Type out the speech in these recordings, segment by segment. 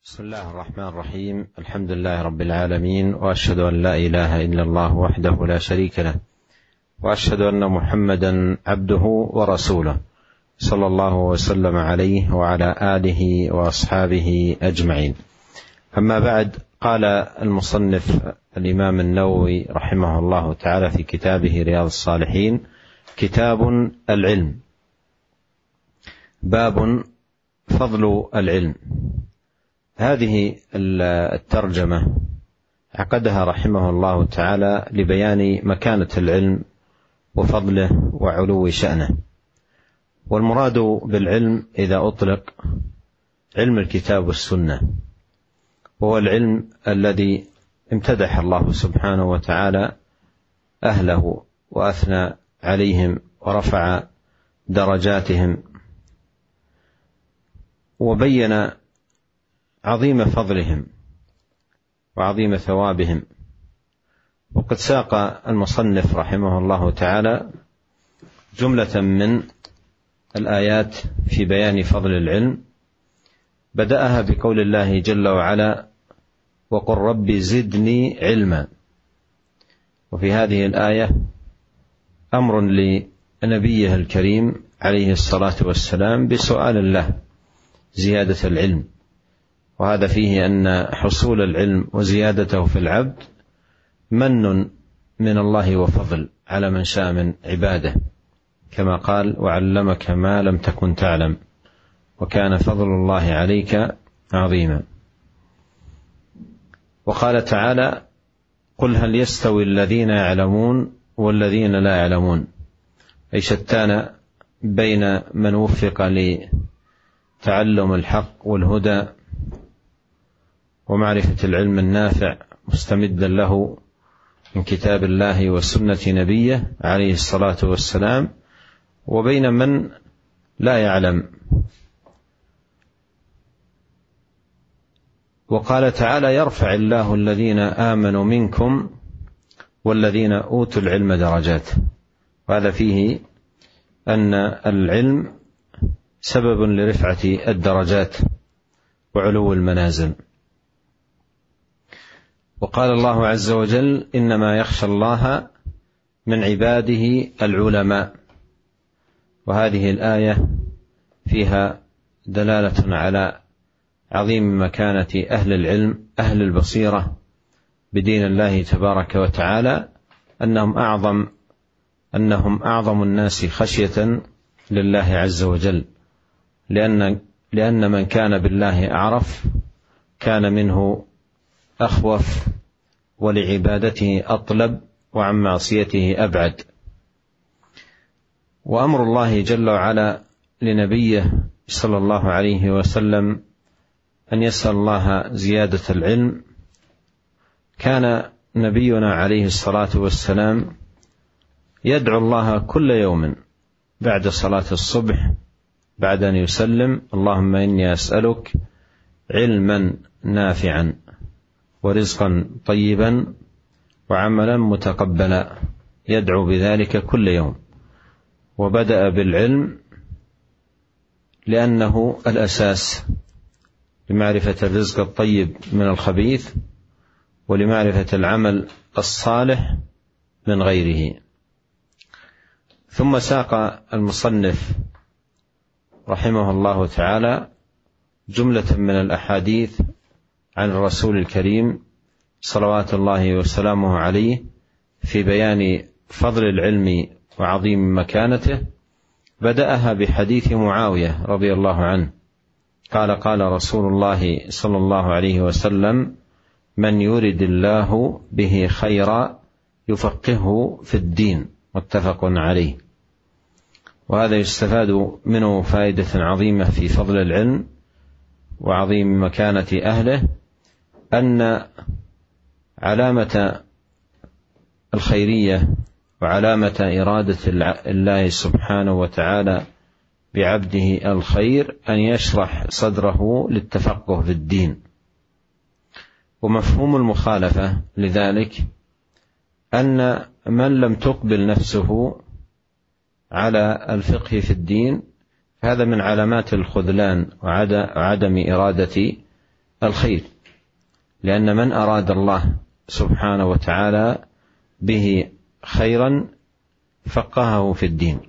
بسم الله الرحمن الرحيم. الحمد لله رب العالمين، وأشهد أن لا إله إلا الله وحده لا شريك له، وأشهد أن محمدا عبده ورسوله، صلى الله وسلم عليه وعلى آله وأصحابه أجمعين. أما بعد، قال المصنف الإمام النووي رحمه الله تعالى في كتابه رياض الصالحين: كتاب العلم. باب فضل العلم. هذه الترجمة عقدها رحمه الله تعالى لبيان مكانة العلم وفضله وعلو شأنه. والمراد بالعلم إذا أطلق علم الكتاب والسنة، وهو العلم الذي امتدح الله سبحانه وتعالى أهله وأثنى عليهم ورفع درجاتهم، وبين عظيم فضلهم وعظيم ثوابهم. وقد ساق المصنف رحمه الله تعالى جملة من الآيات في بيان فضل العلم، بدأها بقول الله جل وعلا: وقل رب زدني علما. وفي هذه الآية أمر لنبيه الكريم عليه الصلاة والسلام بسؤال الله زيادة العلم، وهذا فيه أن حصول العلم وزيادته في العبد من من الله وفضل على من شاء من عباده، كما قال: وعلمك ما لم تكن تعلم وكان فضل الله عليك عظيما. وقال تعالى: قل هل يستوي الذين يعلمون والذين لا يعلمون، أي شتان بين من وفق لتعلم الحق والهدى ومعرفة العلم النافع مستمدا له من كتاب الله وسنة نبيه عليه الصلاة والسلام، وبين من لا يعلم. وقال تعالى: يرفع الله الذين آمنوا منكم والذين أوتوا العلم درجات. وهذا فيه أن العلم سبب لرفعة الدرجات وعلو المنازل. وقال الله عز وجل: إنما يخشى الله من عباده العلماء. وهذه الآية فيها دلالة على عظيم مكانة أهل العلم، أهل البصيرة بدين الله تبارك وتعالى، أنهم أعظم الناس خشية لله عز وجل، لأن من كان بالله أعرف كان منه أخوف، ولعبادته أطلب، وعن معصيته أبعد. وأمر الله جل وعلا لنبيه صلى الله عليه وسلم أن يسأل الله زيادة العلم. كان نبينا عليه الصلاة والسلام يدعو الله كل يوم بعد صلاة الصبح بعد أن يسلم: اللهم إني أسألك علما نافعا ورزقا طيبا وعملا متقبلا. يدعو بذلك كل يوم، وبدأ بالعلم لأنه الأساس لمعرفة الرزق الطيب من الخبيث، ولمعرفة العمل الصالح من غيره. ثم ساق المصنف رحمه الله تعالى جملة من الأحاديث عن الرسول الكريم صلوات الله وسلامه عليه في بيان فضل العلم وعظيم مكانته. بدأها بحديث معاوية رضي الله عنه قال: قال رسول الله صلى الله عليه وسلم: من يرد الله به خيرا يفقهه في الدين، متفق عليه. وهذا يستفاد منه فائدة عظيمة في فضل العلم وعظيم مكانة أهله، أن علامة الخيرية وعلامة إرادة الله سبحانه وتعالى بعبده الخير أن يشرح صدره للتفقه في الدين. ومفهوم المخالفة لذلك أن من لم تقبل نفسه على الفقه في الدين، هذا من علامات الخذلان وعدم إرادة الخير، لأن من أراد الله سبحانه وتعالى به خيرا فقهه في الدين.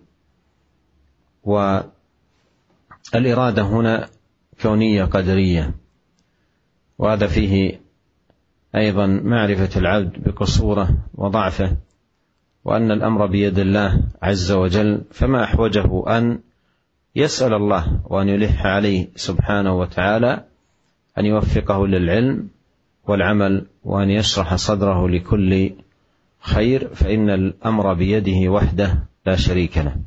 والإرادة هنا كونية قدرية، وهذا فيه أيضا معرفة العبد بقصوره وضعفه، وأن الأمر بيد الله عز وجل، فما أحوجه أن يسأل الله وأن يلح عليه سبحانه وتعالى أن يوفقه للعلم والعمل، وأن يشرح صدره لكل خير، فإن الأمر بيده وحده لا شريك له.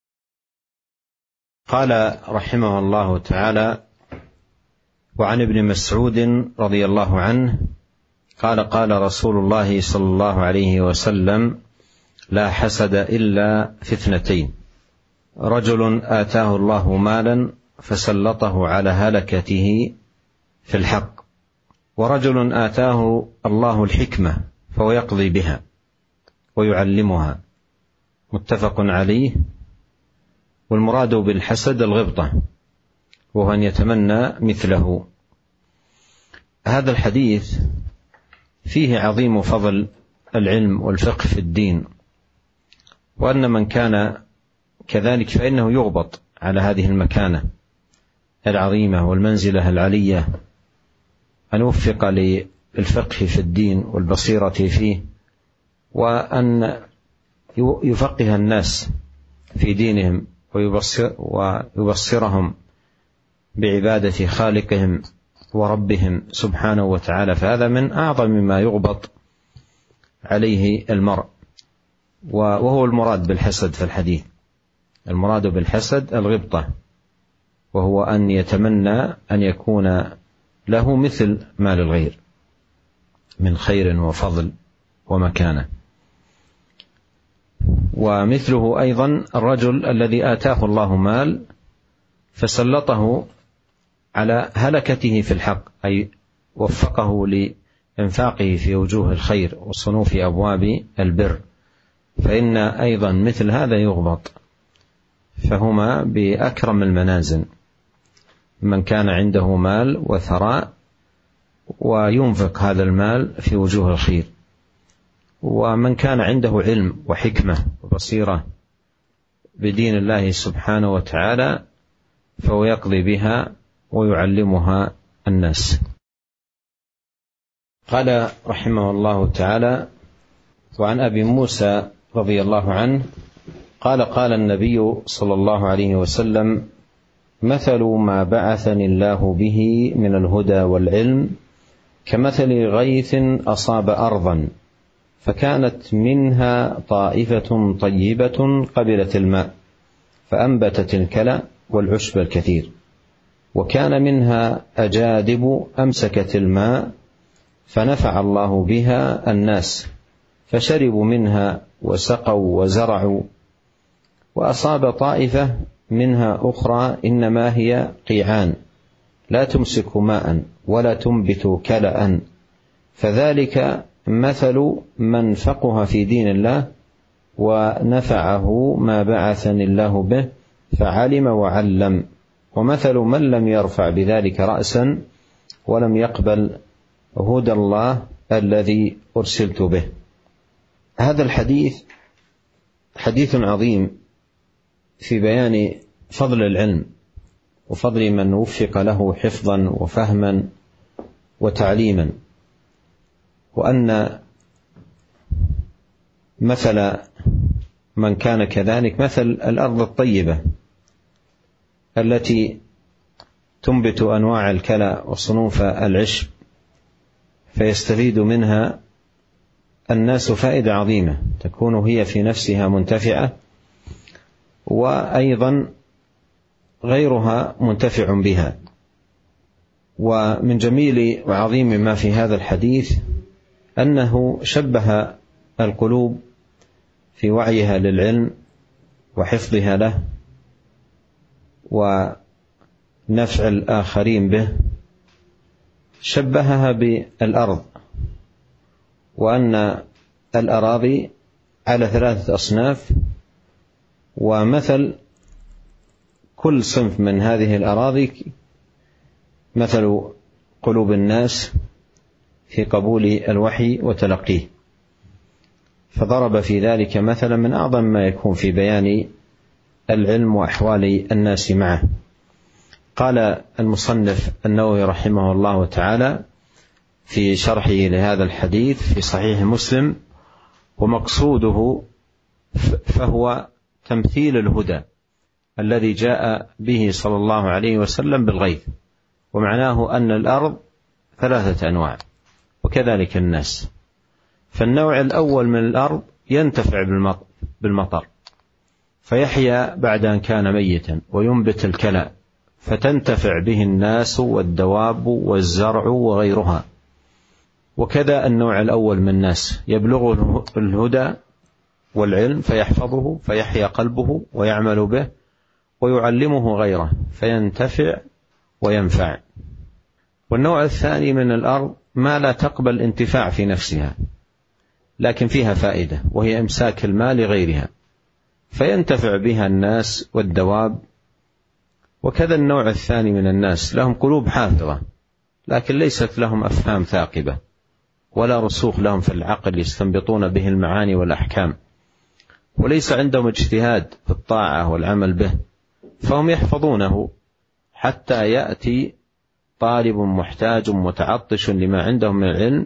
قال رحمه الله تعالى: وعن ابن مسعود رضي الله عنه قال: قال رسول الله صلى الله عليه وسلم: لا حسد إلا في اثنتين: رجل آتاه الله مالا فسلطه على هلكته في الحق، ورجل آتاه الله الحكمة فهو يقضي بها ويعلمها. متفق عليه. والمراد بالحسد الغبطة، وهو أن يتمنى مثله. هذا الحديث فيه عظيم فضل العلم والفقه في الدين، وأن من كان كذلك فإنه يغبط على هذه المكانة العظيمة والمنزلة العلية، أن يوفق للفقه في الدين والبصيرة فيه، وأن يفقه الناس في دينهم ويبصرهم بعبادة خالقهم وربهم سبحانه وتعالى، فهذا من أعظم ما يغبط عليه المرء، وهو المراد بالحسد في الحديث. المراد بالحسد الغبطة، وهو أن يتمنى أن يكون له مثل ما للغير من خير وفضل ومكانة. ومثله أيضا الرجل الذي آتاه الله مال فسلطه على هلكته في الحق، أي وفقه لإنفاقه في وجوه الخير وصنوف أبواب البر، فإن أيضا مثل هذا يغبط، فهما بأكرم المنازل: من كان عنده مال وثراء وينفق هذا المال في وجوه الخير، ومن كان عنده علم وحكمة وبصيرة بدين الله سبحانه وتعالى فهو يقضي بها ويعلمها الناس. قال رحمه الله تعالى: وعن أبي موسى رضي الله عنه قال: قال النبي صلى الله عليه وسلم: مثل ما بعثني الله به من الهدى والعلم كمثل غيث أصاب أرضا فكانت منها طائفة طيبة قبلت الماء فأنبتت الكلى والعشب الكثير، وكان منها أجادب أمسكت الماء فنفع الله بها الناس فشربوا منها وسقوا وزرعوا. وأصاب طائفة منها أخرى إنما هي قيعان لا تمسك ماء ولا تنبت كلأ، فذلك مثل من فقه في دين الله ونفعه ما بعثني الله به فعلم وعلم، ومثل من لم يرفع بذلك رأسا ولم يقبل هدى الله الذي أرسلت به. هذا الحديث حديث عظيم في بيان فضل العلم وفضل من وفق له حفظا وفهما وتعليما، وأن مثل من كان كذلك مثل الأرض الطيبة التي تنبت أنواع الكلى وصنوف العشب فيستفيد منها الناس فائدة عظيمة تكون هي في نفسها منتفعة، وأيضا غيرها منتفع بها. ومن جميل وعظيم ما في هذا الحديث أنه شبه القلوب في وعيها للعلم وحفظها له ونفع الآخرين به، شبهها بالأرض، وأن الأراضي على 3 أصناف، ومثل كل صنف من هذه الأراضي مثل قلوب الناس في قبول الوحي وتلقيه، فضرب في ذلك مثلا من أعظم ما يكون في بيان العلم وأحوال الناس معه. قال المصنف النووي رحمه الله تعالى في شرحه لهذا الحديث في صحيح مسلم: ومقصوده فهو تمثيل الهدى الذي جاء به صلى الله عليه وسلم بالغيث، ومعناه أن الأرض 3 أنواع وكذلك الناس. فالنوع الأول من الأرض ينتفع بالمطر فيحيا بعد أن كان ميتا، وينبت الكلى فتنتفع به الناس والدواب والزرع وغيرها. وكذا النوع الأول من الناس يبلغه الهدى والعلم فيحفظه فيحيا قلبه ويعمل به ويعلمه غيره فينتفع وينفع. والنوع الثاني من الأرض ما لا تقبل انتفاع في نفسها لكن فيها فائدة، وهي إمساك المال لغيرها فينتفع بها الناس والدواب. وكذا النوع الثاني من الناس لهم قلوب حافظة لكن ليست لهم أفهام ثاقبة ولا رسوخ لهم في العقل يستنبطون به المعاني والأحكام، وليس عندهم اجتهاد في الطاعة والعمل به، فهم يحفظونه حتى يأتي طالب محتاج متعطش لما عندهم من العلم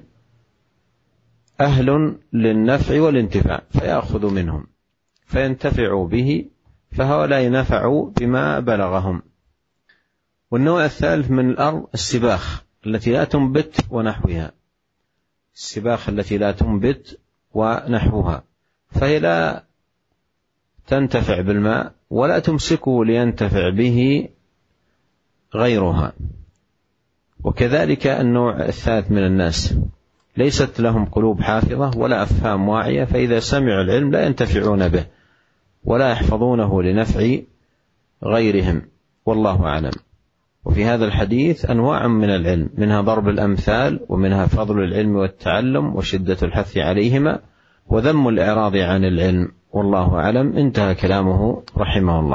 أهل للنفع والانتفاع فيأخذ منهم فينتفعوا به، فهؤلاء نفعوا بما بلغهم. والنوع الثالث من الأرض السباخ التي لا تنبت ونحوها، السباخ التي لا تنبت ونحوها، فهي لا تنتفع بالماء ولا تمسكه لينتفع به غيرها. وكذلك النوع الثالث من الناس ليست لهم قلوب حافظة ولا أفهام واعية، فإذا سمعوا العلم لا ينتفعون به ولا يحفظونه لنفع غيرهم، والله أعلم. وفي هذا الحديث أنواع من العلم، منها ضرب الأمثال، ومنها فضل العلم والتعلم وشدة الحث عليهما، وذم الإعراض عن العلم، والله أعلم. انتهى كلامه رحمه الله.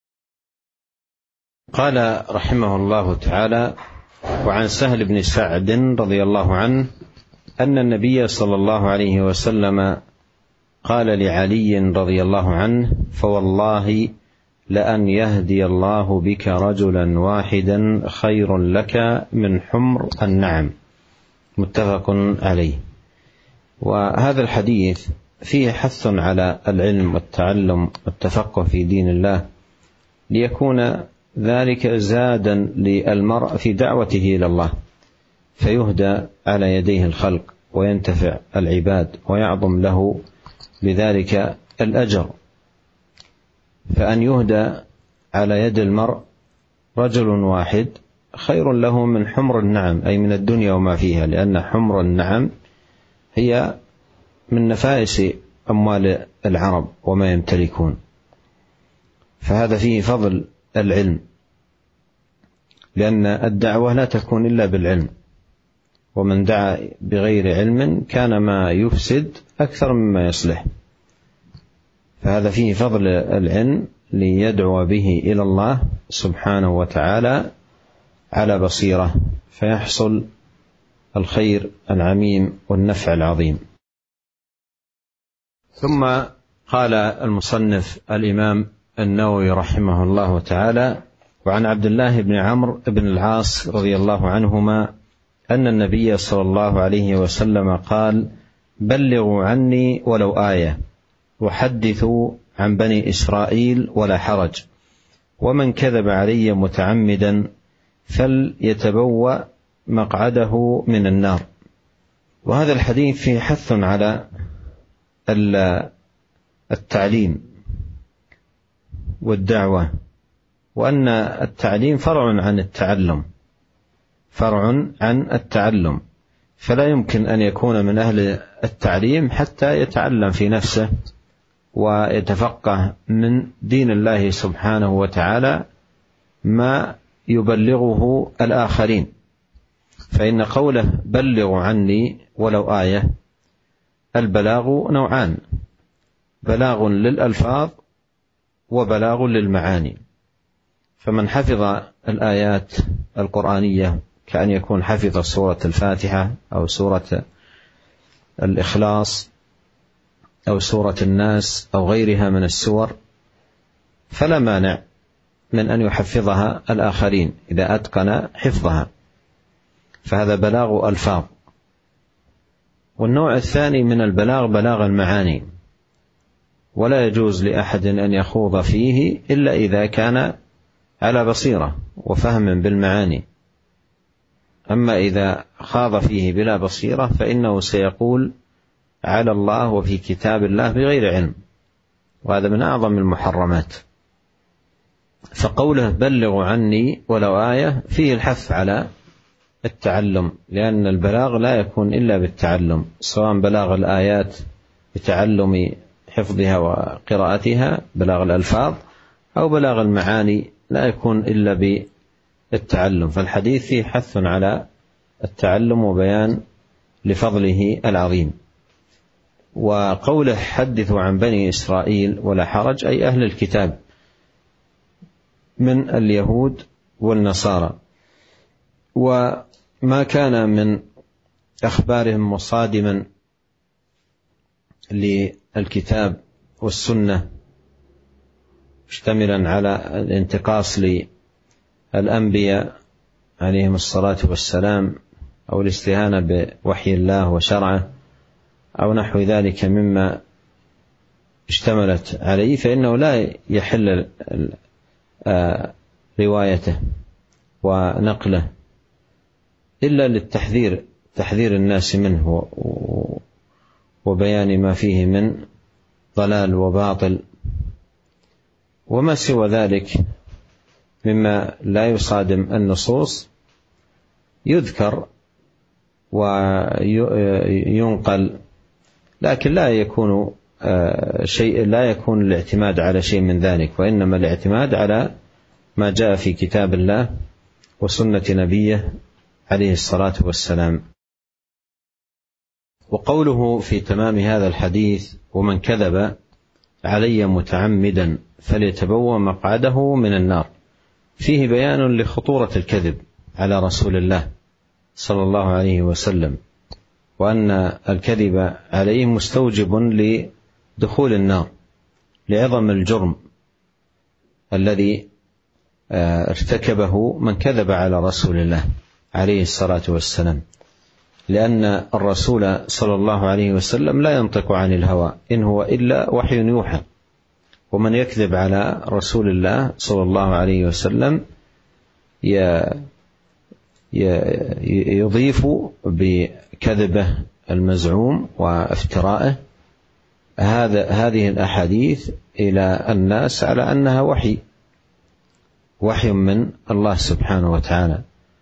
قال رحمه الله تعالى: وعن سهل بن سعد رضي الله عنه أن النبي صلى الله عليه وسلم قال لعلي رضي الله عنه: فوالله لأن يهدي الله بك رجلا واحدا خير لك من حمر النعم، متفق عليه. وهذا الحديث فيه حث على العلم والتعلم والتفقه في دين الله، ليكون ذلك زادا للمرء في دعوته إلى الله، فيهدى على يديه الخلق وينتفع العباد ويعظم له بذلك الأجر. فأن يهدى على يد المرء رجل واحد خير له من حمر النعم، أي من الدنيا وما فيها، لأن حمر النعم هي من نفائس أموال العرب وما يمتلكون. فهذا فيه فضل العلم، لأن الدعوة لا تكون إلا بالعلم، ومن دعا بغير علم كان ما يفسد أكثر مما يصلح. فهذا فيه فضل العلم ليدعو به إلى الله سبحانه وتعالى على بصيرة، فيحصل الخير العميم والنفع العظيم. ثم قال المصنف الإمام النووي رحمه الله تعالى: وعن عبد الله بن عمرو بن العاص رضي الله عنهما أن النبي صلى الله عليه وسلم قال: بلغوا عني ولو آية، وحدثوا عن بني إسرائيل ولا حرج، ومن كذب علي متعمدا فليتبوأ مقعده من النار. وهذا الحديث فيه حث على التعليم والدعوة، وأن التعليم فرع عن التعلم، فلا يمكن أن يكون من أهل التعليم حتى يتعلم في نفسه ويتفقه من دين الله سبحانه وتعالى ما يبلغه الآخرين. فإن قوله بلغوا عني ولو آية، البلاغ نوعان: بلاغ للألفاظ وبلاغ للمعاني. فمن حفظ الآيات القرآنية كأن يكون حفظ سورة الفاتحة أو سورة الإخلاص أو سورة الناس أو غيرها من السور، فلا مانع من أن يحفظها الآخرين إذا أتقن حفظها، فهذا بلاغ ألفاظ. والنوع الثاني من البلاغ بلاغ المعاني، ولا يجوز لأحد أن يخوض فيه إلا إذا كان على بصيرة وفهم بالمعاني. أما إذا خاض فيه بلا بصيرة فإنه سيقول على الله وفي كتاب الله بغير علم، وهذا من أعظم المحرمات. فقوله بلغوا عني ولو آية فيه الحث على التعلم، لأن البلاغ لا يكون إلا بالتعلم، سواء بلاغ الآيات بتعلم حفظها وقراءتها بلاغ الألفاظ، أو بلاغ المعاني لا يكون إلا بالتعلم. فالحديث فيه حث على التعلم وبيان لفضله العظيم. وقوله حدثوا عن بني إسرائيل ولا حرج، أي أهل الكتاب من اليهود والنصارى، وما كان من أخبارهم مصادما للكتاب والسنة مشتملا على الانتقاص للأنبياء عليهم الصلاة والسلام، أو الاستهانة بوحي الله وشرعه أو نحو ذلك مما اشتملت عليه، فإنه لا يحل روايته ونقله إلا للتحذير، تحذير الناس منه وبيان ما فيه من ضلال وباطل. وما سوى ذلك مما لا يصادم النصوص يذكر وينقل، لكن لا يكون الاعتماد على شيء من ذلك، وإنما الاعتماد على ما جاء في كتاب الله وسنة نبيه عليه الصلاة والسلام. وقوله في تمام هذا الحديث ومن كذب علي متعمدا فليتبوأ مقعده من النار، فيه بيان لخطورة الكذب على رسول الله صلى الله عليه وسلم، وأن الكذب عليه مستوجب لدخول النار لعظم الجرم الذي ارتكبه من كذب على رسول الله عليه الصلاة والسلام، لأن الرسول صلى الله عليه وسلم لا ينطق عن الهوى إن هو إلا وحي يوحى، ومن يكذب على رسول الله صلى الله عليه وسلم يضيف بكذبه المزعوم وافترائه هذه الأحاديث إلى الناس على أنها وحي من الله سبحانه وتعالى،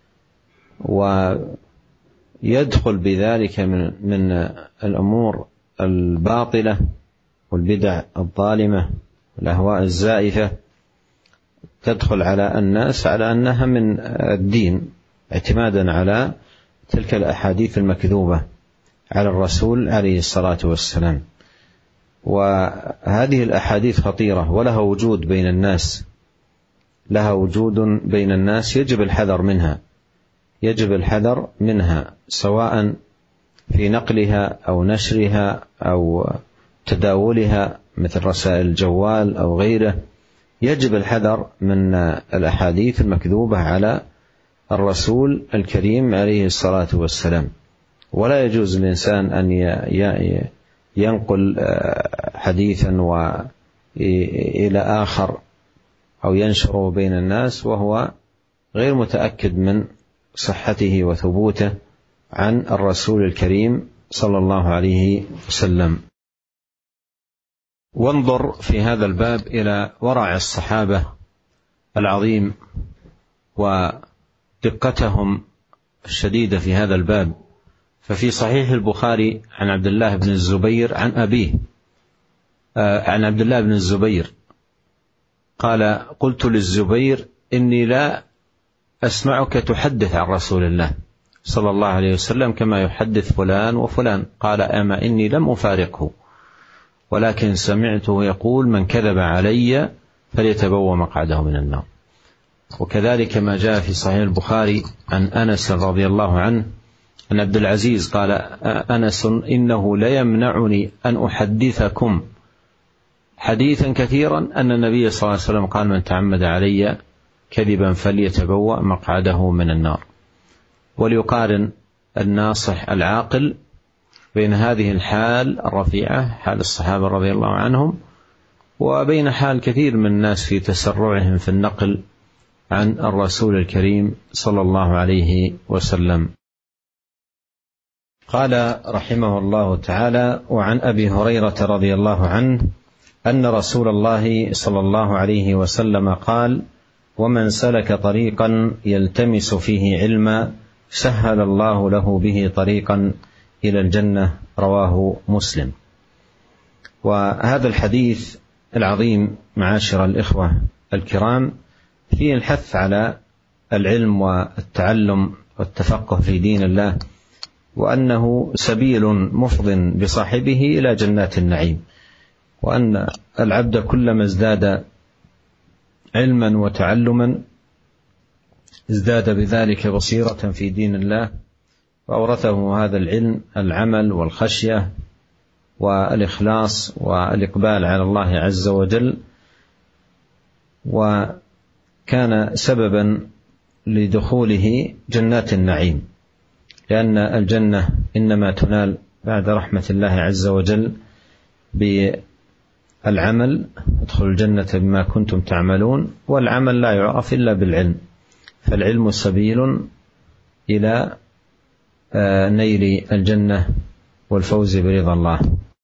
ويدخل بذلك من الأمور الباطلة والبدع الظالمة والأهواء الزائفة، تدخل على الناس على أنها من الدين، اعتمادا على تلك الأحاديث المكذوبة على الرسول عليه الصلاة والسلام. وهذه الأحاديث خطيرة ولها وجود بين الناس، يجب الحذر منها سواء في نقلها أو نشرها أو تداولها مثل رسائل الجوال أو غيره. يجب الحذر من الأحاديث المكذوبة على الرسول الكريم عليه الصلاة والسلام، ولا يجوز للإنسان أن ينقل حديثا إلى آخر أو ينشره بين الناس وهو غير متأكد من صحته وثبوته عن الرسول الكريم صلى الله عليه وسلم. وانظر في هذا الباب إلى ورع الصحابة العظيم ودقتهم الشديدة في هذا الباب. ففي صحيح البخاري عن عبد الله بن الزبير عن أبيه عن عبد الله بن الزبير قال: قلت للزبير: إني لا أسمعك تحدث عن رسول الله صلى الله عليه وسلم كما يحدث فلان وفلان. قال: أما إني لم أفارقه، ولكن سمعته يقول: من كذب علي فليتبوأ مقعده من النار. وكذلك ما جاء في صحيح البخاري عن أنس رضي الله عنه أن عبد العزيز قال: أنس إنه ليمنعني أن أحدثكم حديثا كثيرا أن النبي صلى الله عليه وسلم قال: من تعمد علي كذبا فليتبوأ مقعده من النار. وليقارن الناصح العاقل بين هذه الحال الرفيعة، حال الصحابة رضي الله عنهم، وبين حال كثير من الناس في تسرعهم في النقل عن الرسول الكريم صلى الله عليه وسلم. قال رحمه الله تعالى: وعن أبي هريرة رضي الله عنه أن رسول الله صلى الله عليه وسلم قال: ومن سلك طريقا يلتمس فيه علما سهل الله له به طريقا إلى الجنة. رواه مسلم. وهذا الحديث العظيم معاشر الإخوة الكرام فيه الحث على العلم والتعلم والتفقه في دين الله، وأنه سبيل مفض بصاحبه إلى جنات النعيم، وأن العبد كلما ازداد علما وتعلما ازداد بذلك بصيرة في دين الله، وأورثه هذا العلم العمل والخشية والإخلاص والإقبال على الله عز وجل، وكان سببا لدخوله جنات النعيم، لأن الجنة إنما تنال بعد رحمة الله عز وجل بالعمل. ادخلوا الجنة بما كنتم تعملون، والعمل لا يعرف إلا بالعلم، فالعلم سبيل إلى نيل الجنة والفوز برضا الله.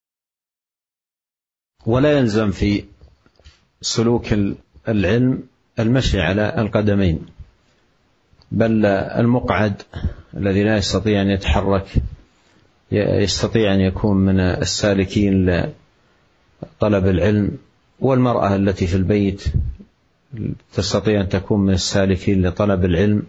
ولا يلزم في سلوك العلم المشي على القدمين، بل المقعد الذي لا يستطيع أن يتحرك يستطيع أن يكون من السالكين لطلب العلم، والمرأة التي في البيت تستطيع أن تكون من السالكين لطلب العلم،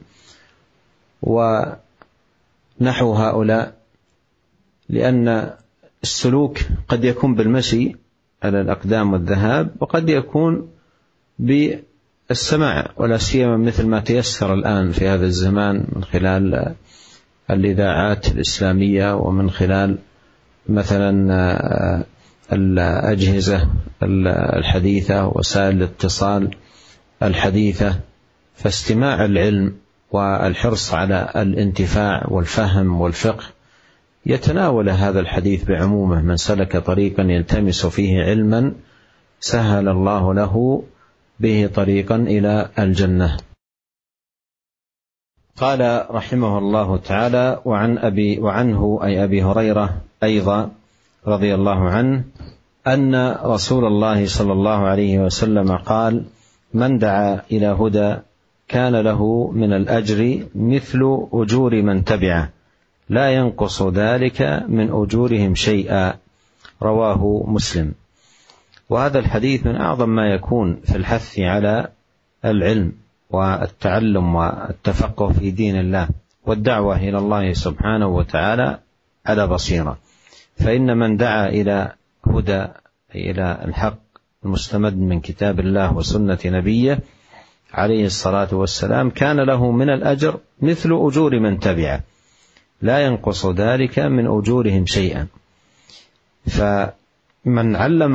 ونحو هؤلاء، لأن السلوك قد يكون بالمشي على الأقدام والذهاب، وقد يكون بالسماع، ولا سيما مثل ما تيسر الآن في هذا الزمان من خلال الإذاعات الإسلامية، ومن خلال مثلا الأجهزة الحديثة وسائل الاتصال الحديثة. فاستماع العلم والحرص على الانتفاع والفهم والفقه يتناول هذا الحديث بعمومه: من سلك طريقا يلتمس فيه علما سهل الله له به طريقا إلى الجنة. قال رحمه الله تعالى: وعنه أي أبي هريرة أيضا رضي الله عنه أن رسول الله صلى الله عليه وسلم قال: من دعا إلى هدى كان له من الأجر مثل أجور من تبعه لا ينقص ذلك من أجورهم شيئا. رواه مسلم. وهذا الحديث من أعظم ما يكون في الحث على العلم والتعلم والتفقه في دين الله والدعوة إلى الله سبحانه وتعالى على بصيرة. فإن من دعا إلى هدى، أي إلى الحق المستمد من كتاب الله وسنة نبيه عليه الصلاة والسلام، كان له من الأجر مثل أجور من تبعه لا ينقص ذلك من أجورهم شيئا. فمن علم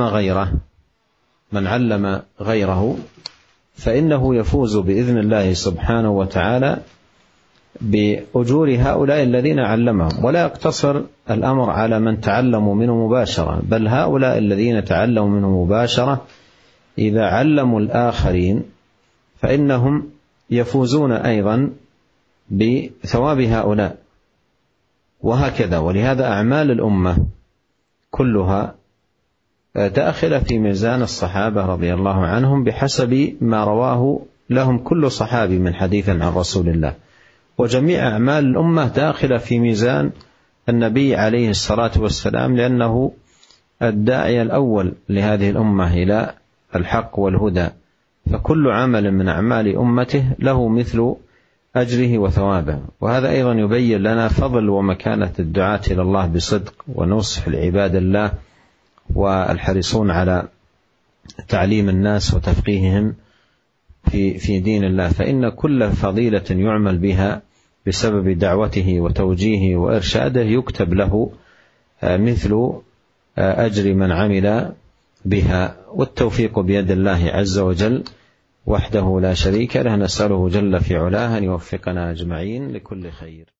غيره فإنه يفوز بإذن الله سبحانه وتعالى بأجور هؤلاء الذين علمهم. ولا يقتصر الأمر على من تعلموا منه مباشرة، بل هؤلاء الذين تعلموا منه مباشرة إذا علموا الآخرين فإنهم يفوزون أيضا بثواب هؤلاء، وهكذا. ولهذا أعمال الأمة كلها داخلة في ميزان الصحابة رضي الله عنهم بحسب ما رواه لهم كل صحابي من حديث عن رسول الله، وجميع أعمال الأمة داخلة في ميزان النبي عليه الصلاة والسلام، لأنه الداعي الأول لهذه الأمة إلى الحق والهدى، فكل عمل من أعمال أمته له مثل أجره وثوابه. وهذا أيضا يبين لنا فضل ومكانة الدعاة إلى الله بصدق ونصح لعباد الله، والحريصون على تعليم الناس وتفقيههم في دين الله، فإن كل فضيلة يعمل بها بسبب دعوته وتوجيهه وإرشاده يكتب له مثل أجر من عمل بها، والتوفيق بيد الله عز وجل وحده لا شريك له. نسأله جل في علاه أن يوفقنا أجمعين لكل خير.